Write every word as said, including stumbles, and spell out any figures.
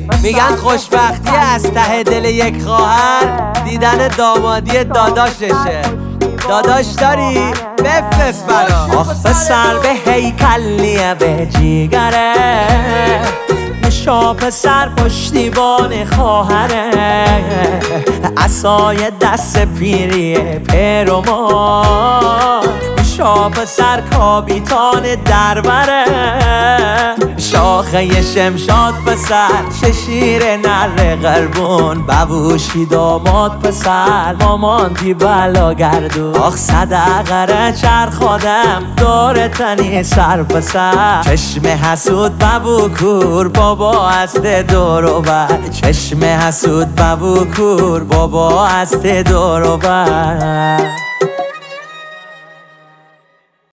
میگن خوشبختی از ته دل یک خواهر دیدن دامادی داداششه. داداش داری؟ بفرست برام. آخ پسر به هیکلیه به جیگره، نشا پسر پشتیبان خواهره، عصای دست پیریه پیرومان، نشا پسر کابیتان دربره، شاخه شمشاد پسر ششیر نره قربون، ببوشی داماد پسر مامانتی بلا گردون. آخ صدقه چرخ آدم دور تنی سر پسر، چشم حسود ببو کور بابا است دور و بر، چشم حسود ببو کور بابا است دور و بر.